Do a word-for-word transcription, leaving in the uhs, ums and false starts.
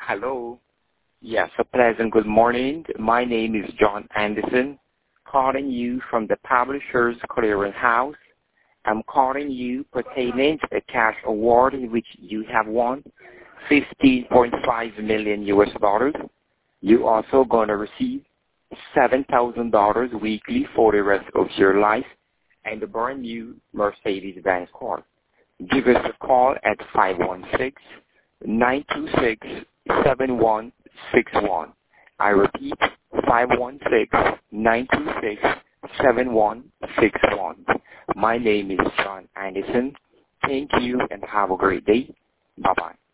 Hello. Yes, a pleasant good morning. My name is John Anderson, calling you from the Publishers Clearing House. I'm calling you pertaining to a cash award in which you have won fifteen point five million U S dollars. You also going to receive seven thousand dollars weekly for the rest of your life and a brand new Mercedes-Benz car. Give us a call at five one six, nine two six, seven one six one. I repeat, five one six, nine two six, seven one six one. My name is John Anderson. Thank you and have a great day. Bye-bye.